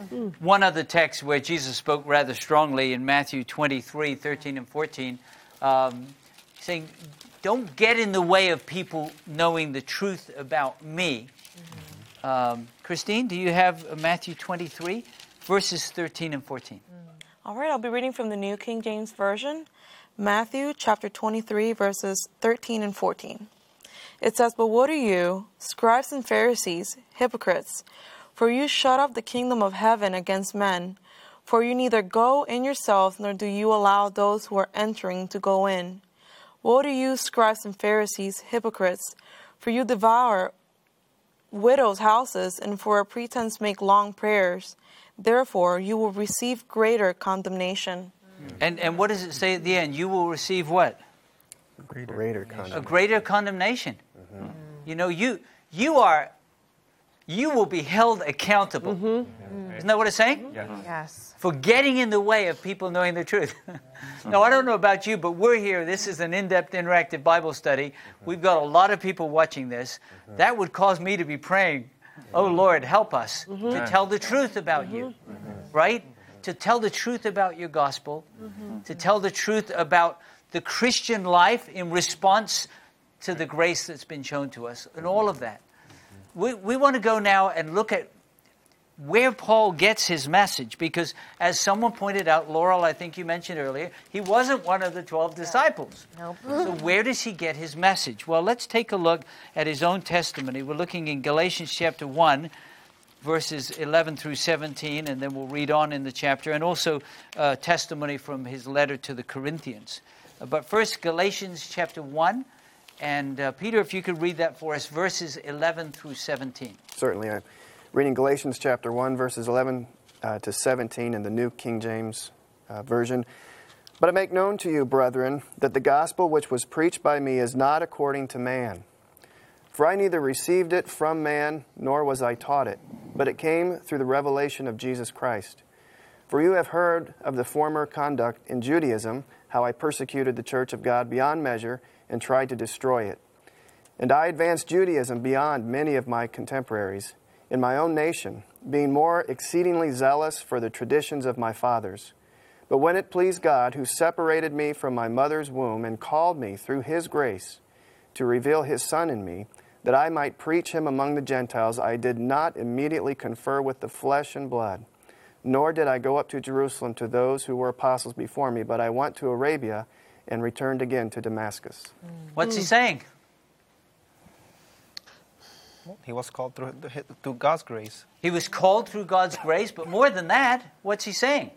One other text where Jesus spoke rather strongly in Matthew twenty-three, thirteen and fourteen, um, saying, don't get in the way of people knowing the truth about me. Mm-hmm. Um, Christine, do you have Matthew twenty-three, verses thirteen and fourteen? All right, I'll be reading from the New King James Version. Matthew chapter twenty-three, verses thirteen and fourteen. It says, but what are you, scribes and Pharisees, hypocrites? For you shut up the kingdom of heaven against men. For you neither go in yourselves, nor do you allow those who are entering to go in. Woe to you, scribes and Pharisees, hypocrites! For you devour widows' houses, and for a pretense make long prayers. Therefore, you will receive greater condemnation. And and what does it say at the end? You will receive what? Greater, greater condemnation. A greater condemnation. Mm-hmm. You know, you you are, you will be held accountable. Mm-hmm. Isn't that what it's saying? Yes. Yes. For getting in the way of people knowing the truth. Now, I don't know about you, but we're here. This is an in-depth, interactive Bible study. We've got a lot of people watching this. That would cause me to be praying, oh, Lord, help us mm-hmm. to tell the truth about mm-hmm. you, right? To tell the truth about your gospel, mm-hmm. to tell the truth about the Christian life in response to the grace that's been shown to us, and all of that. We, we want to go now and look at where Paul gets his message, because as someone pointed out, Laurel, I think you mentioned earlier, he wasn't one of the twelve disciples. Nope. So where does he get his message? Well, let's take a look at his own testimony. We're looking in Galatians chapter one, verses eleven through seventeen, and then we'll read on in the chapter, and also uh, testimony from his letter to the Corinthians. Uh, but first, Galatians chapter one, and uh, Peter, if you could read that for us, verses eleven through seventeen. Certainly. I'm reading Galatians chapter one, verses eleven uh, to seventeen in the New King James uh, Version. But I make known to you, brethren, that the gospel which was preached by me is not according to man. For I neither received it from man, nor was I taught it, but it came through the revelation of Jesus Christ. For you have heard of the former conduct in Judaism, how I persecuted the church of God beyond measure and tried to destroy it. And I advanced Judaism beyond many of my contemporaries in my own nation, being more exceedingly zealous for the traditions of my fathers. But when it pleased God, who separated me from my mother's womb and called me through His grace to reveal His Son in me, that I might preach Him among the Gentiles, I did not immediately confer with the flesh and blood, nor did I go up to Jerusalem to those who were apostles before me, but I went to Arabia and returned again to Damascus. What's he saying? He was called through, through God's grace. He was called through God's grace, but more than that, what's he saying?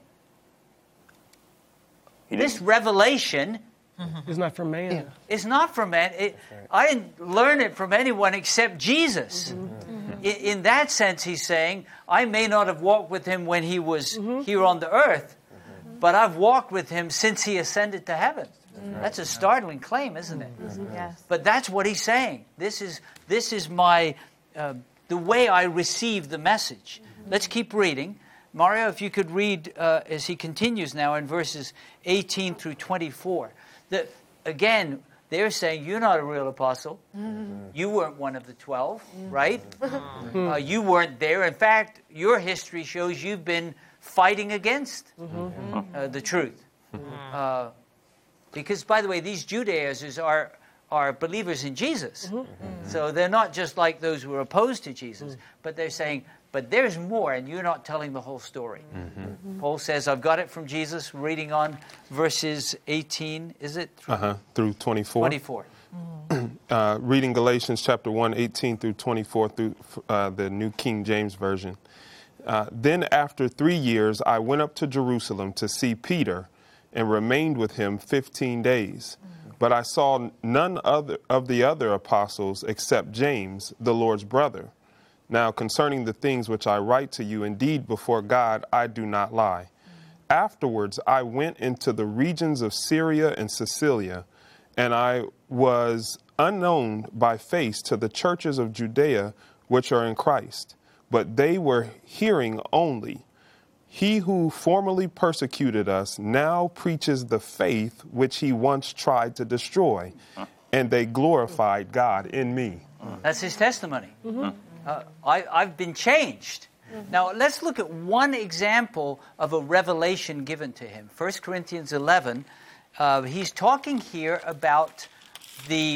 He this revelation is not from man. Yeah. It's not from man. It, right. I didn't learn it from anyone except Jesus. Mm-hmm. Mm-hmm. In, in that sense, he's saying, I may not have walked with him when he was mm-hmm. here on the earth, mm-hmm. but I've walked with him since he ascended to heaven. Mm-hmm. That's a startling claim, isn't it? Mm-hmm. Yes. But that's what he's saying. This is this is my uh, the way I receive the message. Mm-hmm. Let's keep reading. Mario, if you could read uh, as he continues now in verses eighteen through twenty-four. The, again, they're saying you're not a real apostle. Mm-hmm. You weren't one of the twelve, mm-hmm. right? Mm-hmm. Uh, you weren't there. In fact, your history shows you've been fighting against mm-hmm. uh, the truth. Mm-hmm. Uh, Because, by the way, these Judaizers are, are believers in Jesus. Mm-hmm. Mm-hmm. So they're not just like those who are opposed to Jesus, mm-hmm. but they're saying, but there's more, and you're not telling the whole story. Mm-hmm. Mm-hmm. Paul says, I've got it from Jesus, reading on verses eighteen, is it? Through, uh-huh, through twenty-four. twenty-four. Mm-hmm. uh, reading Galatians chapter one, eighteen through twenty-four, through uh, the New King James Version. Uh, then after three years, I went up to Jerusalem to see Peter, and remained with him fifteen days. But I saw none other of the other apostles except James, the Lord's brother. Now concerning the things which I write to you, indeed before God I do not lie. Afterwards I went into the regions of Syria and Cilicia, and I was unknown by face to the churches of Judea which are in Christ, but they were hearing only. He who formerly persecuted us now preaches the faith which he once tried to destroy, and they glorified God in me. That's his testimony. Mm-hmm. Uh, I, I've been changed. Mm-hmm. Now, let's look at one example of a revelation given to him. First Corinthians eleven, uh, he's talking here about the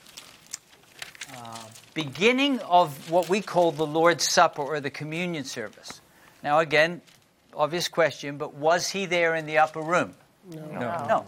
uh, beginning of what we call the Lord's Supper or the communion service. Now, again, obvious question, but was he there in the upper room? No. No. no. no.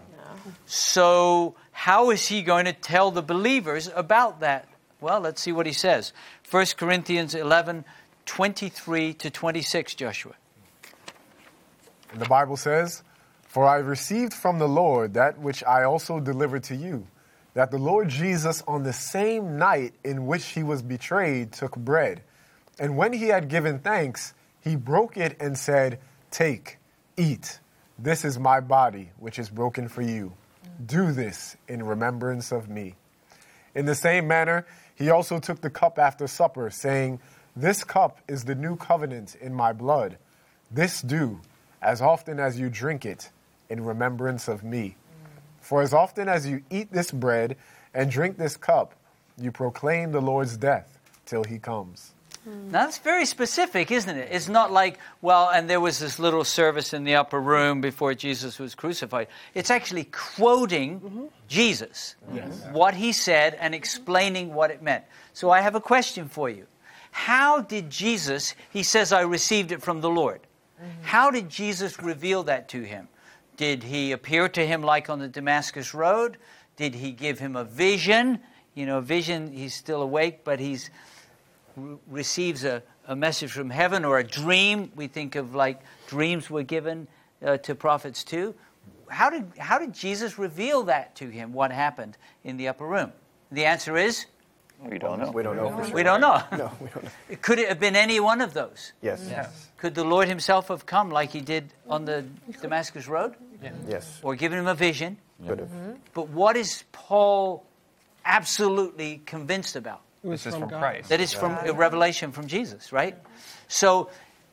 So how is he going to tell the believers about that? Well, let's see what he says. First Corinthians eleven, twenty-three to twenty-six, Joshua. And the Bible says, "For I received from the Lord that which I also delivered to you, that the Lord Jesus on the same night in which he was betrayed took bread. And when he had given thanks, he broke it and said, 'Take, eat. This is my body, which is broken for you. Do this in remembrance of me.' In the same manner, he also took the cup after supper, saying, 'This cup is the new covenant in my blood. This do, as often as you drink it, in remembrance of me. For as often as you eat this bread and drink this cup, you proclaim the Lord's death till he comes.'" Now, that's very specific, isn't it? It's not like, well, and there was this little service in the upper room before Jesus was crucified. It's actually quoting mm-hmm. Jesus, yes. what he said, and explaining what it meant. So I have a question for you. How did Jesus, he says, "I received it from the Lord." Mm-hmm. How did Jesus reveal that to him? Did he appear to him like on the Damascus Road? Did he give him a vision? You know, vision, he's still awake, but he's re- receives a, a message from heaven, or a dream. We think of like dreams were given uh, to prophets too. How did, how did Jesus reveal that to him, what happened in the upper room? The answer is? We don't know. We don't know for sure. We don't know. No, we don't know. Could it have been any one of those? Yes. Yes. Could the Lord himself have come like he did on the Damascus Road? Yeah. Yes. Or given him a vision? Could have. But what is Paul absolutely convinced about? This is from God. Christ. That it's from a revelation from Jesus, right? So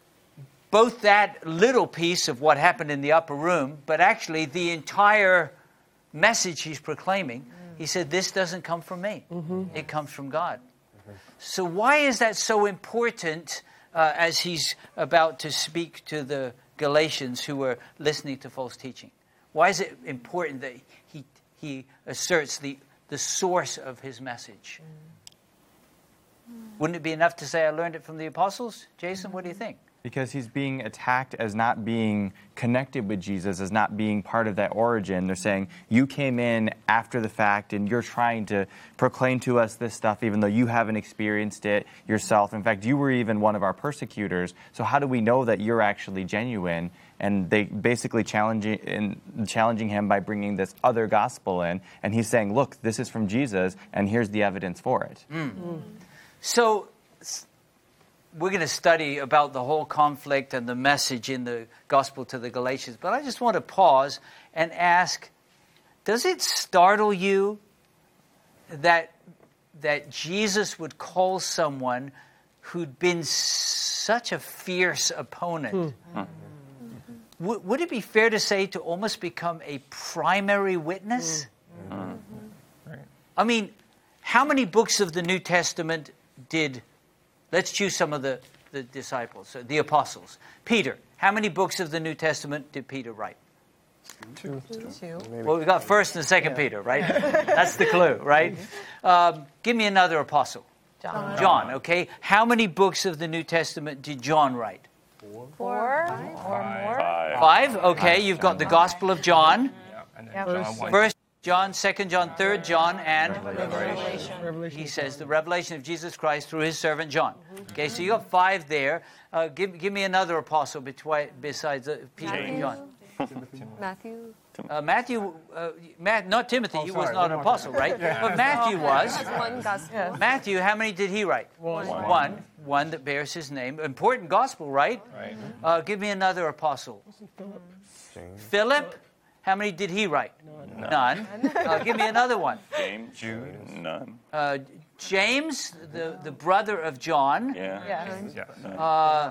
both that little piece of what happened in the upper room, but actually the entire message he's proclaiming, he said, this doesn't come from me. Mm-hmm. It comes from God. Mm-hmm. So why is that so important uh, as he's about to speak to the Galatians who are listening to false teaching? Why is it important that he he asserts the, the source of his message? Mm. Wouldn't it be enough to say, I learned it from the apostles? Jason, what do you think? Because he's being attacked as not being connected with Jesus, as not being part of that origin. They're saying, you came in after the fact and you're trying to proclaim to us this stuff even though you haven't experienced it yourself. In fact, you were even one of our persecutors. So how do we know that you're actually genuine? And they basically challenging, in, challenging him by bringing this other gospel in. And he's saying, look, this is from Jesus and here's the evidence for it. Mm. Mm. So we're going to study about the whole conflict and the message in the gospel to the Galatians. But I just want to pause and ask, does it startle you that that Jesus would call someone who'd been such a fierce opponent? Hmm. Hmm. W- would it be fair to say to almost become a primary witness? Hmm. Right. I mean, how many books of the New Testament did... Let's choose some of the, the disciples, the apostles. Peter. How many books of the New Testament did Peter write? Two. Two. Well, we've got First and Second yeah. Peter, right? That's the clue, right? Um, give me another apostle. John. John, okay. How many books of the New Testament did John write? Four. Four. Five. Or more. Five. Five? Okay, you've got the Gospel of John. Yeah, and then Yeah. John one. First John, Second John, Third John, and Revelation. Revelation. he says the revelation of Jesus Christ through his servant John. Okay, so you got five there. Uh, give, give me another apostle betwi- besides uh, Peter Matthew. and John. Matthew. Uh, Matthew, uh, Matt, not Timothy. Oh, he sorry, was not an apostle, right? But Matthew was. One gospel. Matthew, how many did he write? One. One. One that bears his name. Important gospel, right? Right. Uh, give me another apostle. James. Philip, how many did he write? None. None. Uh, give me another one. James, Jude, none. Uh, James, the, the brother of John. Yeah. Yeah. Yeah. Uh,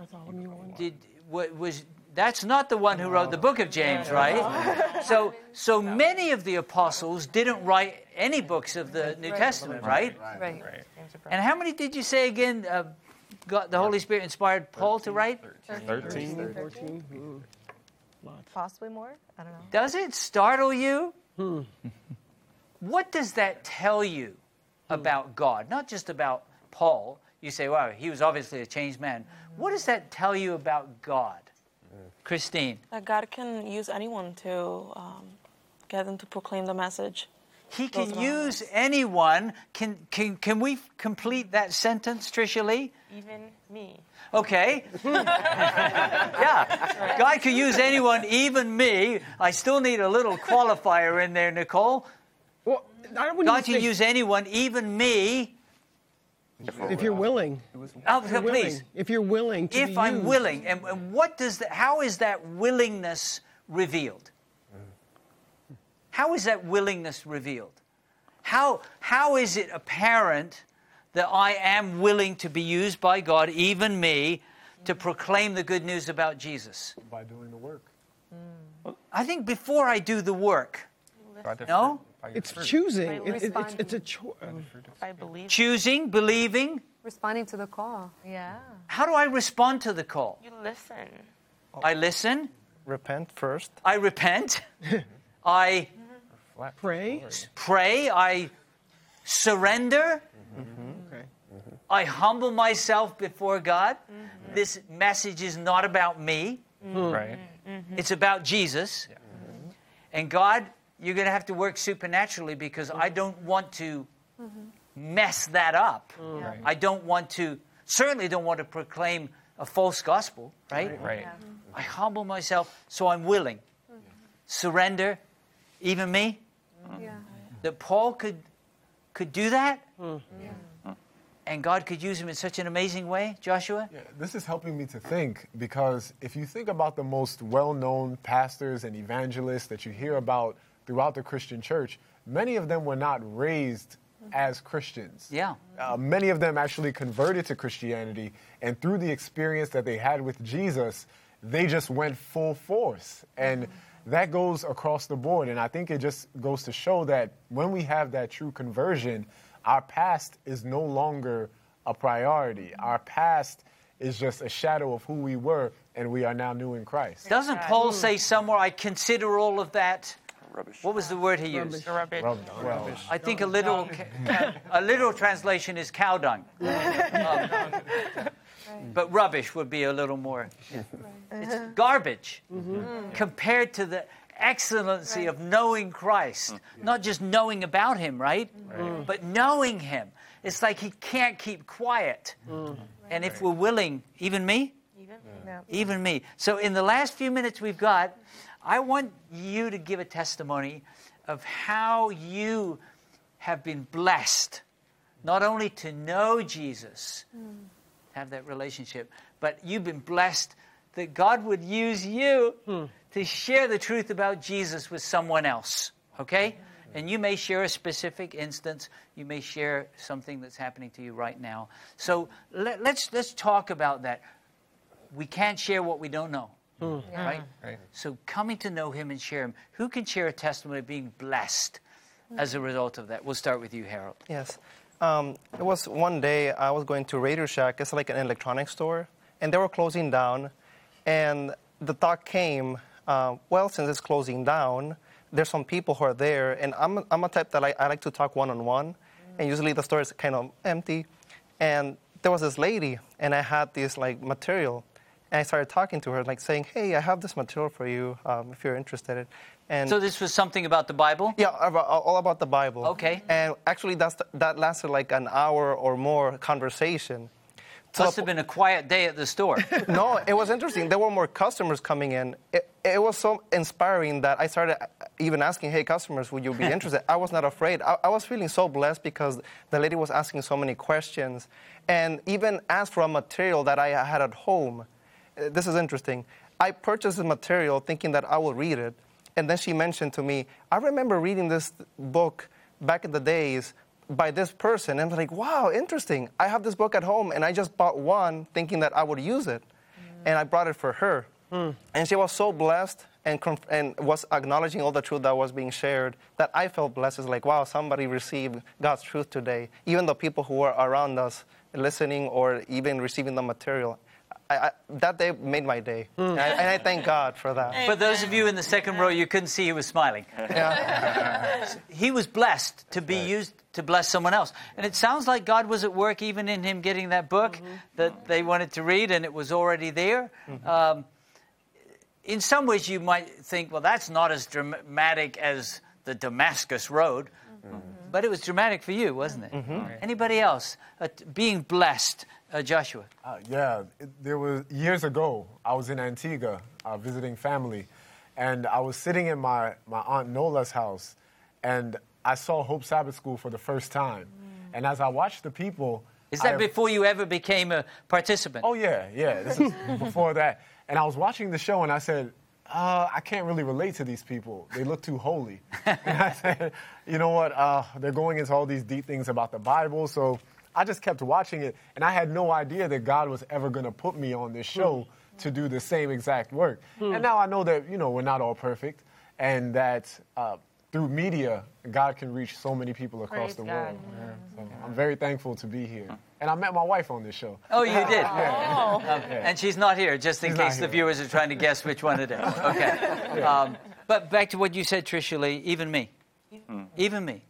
did wa- was that's not the one who wrote the book of James, right? So so many of the apostles didn't write any books of the New Testament, right? Right. Right. And how many did you say again? Uh, God, the Holy Spirit inspired Paul to write? Thirteen. fourteen. Hmm. Possibly more. I don't know. Does it startle you? What does that tell you about God? Not just about Paul. You say, wow, he was obviously a changed man. What does that tell you about God? Christine. That God can use anyone to um, get them to proclaim the message. He can use anyone. Can, can, can we complete that sentence, Tricia Lee? Even me. Okay. Yeah. God can use anyone, even me. I still need a little qualifier in there, Nicole. Well, I wouldn't God can say- use anyone, even me. If you're willing. Oh, If you're please. willing. If you're willing to If be I'm used. willing. And, and what does that, how is that willingness revealed? How is that willingness revealed? How, how is it apparent that I am willing to be used by God, even me, to proclaim the good news about Jesus? By doing the work. I think before I do the work, no? It's choosing. By It- it- it's, responding. it's a choice. I believe. Choosing, believing. Responding to the call. Yeah. How do I respond to the call? You listen. I listen. Repent first. I repent. I Pray. pray. I surrender. Okay. I humble myself before God. This message is not about me. Right. It's about Jesus. And God, you're going to have to work supernaturally because I don't want to mess that up. Right. I don't want to, certainly don't want to proclaim a false gospel, right? Right. I humble myself, so I'm willing. Surrender, even me. Yeah. That Paul could could do that, and God could use him in such an amazing way, Joshua. Yeah, this is helping me to think because if you think about the most well-known pastors and evangelists that you hear about throughout the Christian church, many of them were not raised as Christians. Yeah. Uh, many of them actually converted to Christianity, and through the experience that they had with Jesus, they just went full force. And that goes across the board. And I think it just goes to show that when we have that true conversion, our past is no longer a priority. Our past is just a shadow of who we were, and we are now new in Christ. Doesn't Paul say somewhere, I consider all of that? Rubbish. What was the word he used? Rubbish. Rub- well, I think a literal, ca- a literal translation is cow dung. Um, but rubbish would be a little more. It's garbage compared to the excellency of knowing Christ. Not just knowing about him, right? But knowing him. It's like he can't keep quiet. And if we're willing, even me? Even. Yeah. Even me. So in the last few minutes we've got, I want you to give a testimony of how you have been blessed, not only to know Jesus, have that relationship, but you've been blessed that God would use you to share the truth about Jesus with someone else, okay? And you may share a specific instance. You may share something that's happening to you right now. So let, let's let's talk about that. We can't share what we don't know, right? Right. So coming to know him and share him. Who can share a testimony of being blessed as a result of that? We'll start with you, Harold. Yes. Um, it was one day I was going to Radio Shack. It's like an electronics store. And they were closing down. And the thought came, uh, well, since it's closing down, there's some people who are there. And I'm, I'm a type that I, I like to talk one-on-one. And usually the store is kind of empty. And there was this lady, and I had this, like, material. And I started talking to her, like, saying, hey, I have this material for you um, if you're interested. And So this was something about the Bible? yeah, about, all about the Bible. Okay. And actually, that's that lasted like an hour or more conversation. To Must the have been a quiet day at the store. po- no, it was interesting. There were more customers coming in. It, it was so inspiring that I started even asking, hey, customers, would you be interested? I was not afraid. I, I was feeling so blessed because the lady was asking so many questions and even asked for a material that I had at home. Uh, This is interesting. I purchased the material thinking that I will read it. And then she mentioned to me, I remember reading this book back in the days by this person. And I'm like, wow, interesting. I have this book at home, and I just bought one thinking that I would use it. And I brought it for her. And she was so blessed and, conf- and was acknowledging all the truth that was being shared that I felt blessed. It's like, wow, somebody received God's truth today. Even the people who were around us listening or even receiving the material. I, I, that day made my day. And, I, and I thank God for that. For those of you in the second row, you couldn't see he was smiling. He was blessed to be used to bless someone else. And it sounds like God was at work even in him getting that book that they wanted to read, and it was already there. Um, in some ways, you might think, well, that's not as dramatic as the Damascus Road. Mm-hmm. But it was dramatic for you, wasn't it? Mm-hmm. Anybody else? Uh, t- being blessed, uh, Joshua? Uh, yeah, it, there was years ago, I was in Antigua uh, visiting family, and I was sitting in my, my Aunt Nola's house, and I saw Hope Sabbath School for the first time. Mm. And as I watched the people... Is that I, before you ever became a participant? Oh, yeah, yeah. This is before that. And I was watching the show, and I said, uh, I can't really relate to these people. They look too holy. And I said, you know what? Uh, they're going into all these deep things about the Bible. So I just kept watching it, and I had no idea that God was ever going to put me on this show mm. to do the same exact work. Mm. And now I know that, you know, we're not all perfect, and that... Uh, through media, God can reach so many people across Praise the God. world. Yeah. So I'm very thankful to be here. And I met my wife on this show. Oh, you did? Yeah. Oh. Um, yeah. And she's not here, just in she's case the viewers are trying to guess which one it is. Okay. Yeah. Um, but back to what you said, Tricia Lee, even me. Mm. Even me.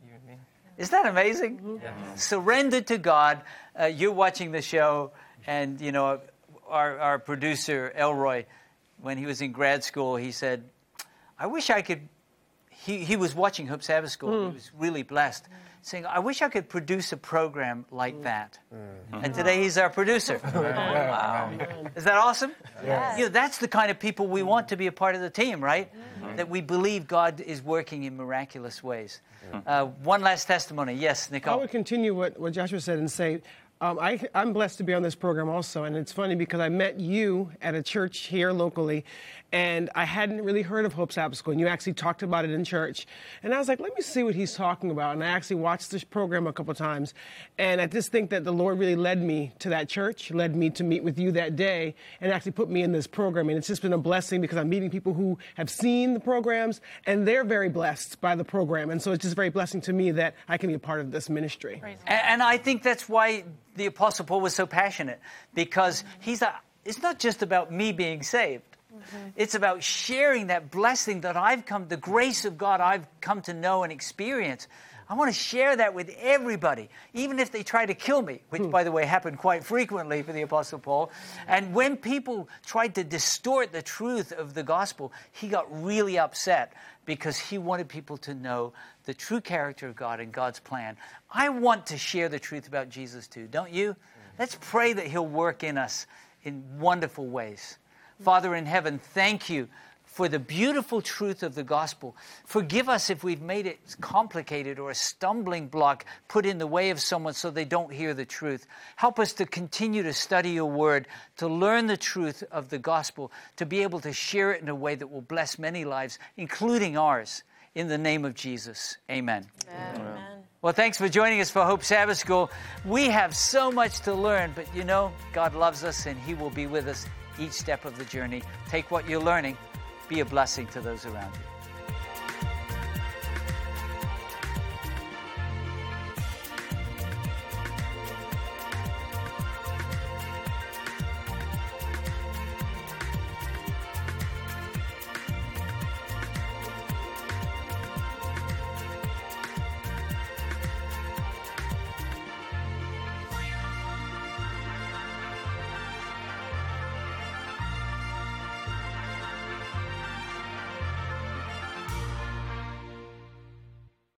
Is that amazing? Yeah. Surrender to God. Uh, you're watching the show, and, you know, our, our producer, Elroy, when he was in grad school, he said, I wish I could... He, he was watching Hope Sabbath School. Mm. He was really blessed, saying, I wish I could produce a program like mm. that. Mm. And today he's our producer. Wow. Is that awesome? Yes. You know, that's the kind of people we want to be a part of the team, right? Mm. That we believe God is working in miraculous ways. Mm. Uh, one last testimony. Yes, Nicole. I would continue what, what Joshua said and say, Um, I, I'm blessed to be on this program also, and it's funny because I met you at a church here locally, and I hadn't really heard of Hope Sabbath School, and you actually talked about it in church. And I was like, let me see what he's talking about, and I actually watched this program a couple times, and I just think that the Lord really led me to that church, led me to meet with you that day, and actually put me in this program. And it's just been a blessing because I'm meeting people who have seen the programs, and they're very blessed by the program. And so it's just very blessing to me that I can be a part of this ministry. And, and I think that's why the Apostle Paul was so passionate, because he's a, it's not just about me being saved. Mm-hmm. It's about sharing that blessing that I've come, the grace of God I've come to know and experience. I want to share that with everybody, even if they try to kill me, which, by the way, happened quite frequently for the Apostle Paul. And when people tried to distort the truth of the gospel, he got really upset because he wanted people to know the true character of God and God's plan. I want to share the truth about Jesus too, don't you? Let's pray that he'll work in us in wonderful ways. Father in heaven, thank you for the beautiful truth of the gospel. Forgive us if we've made it complicated or a stumbling block put in the way of someone so they don't hear the truth. Help us to continue to study your word, to learn the truth of the gospel, to be able to share it in a way that will bless many lives, including ours. In the name of Jesus, amen. Amen. Amen. Well, thanks for joining us for Hope Sabbath School. We have so much to learn, but you know, God loves us and he will be with us each step of the journey. Take what you're learning. Be a blessing to those around you.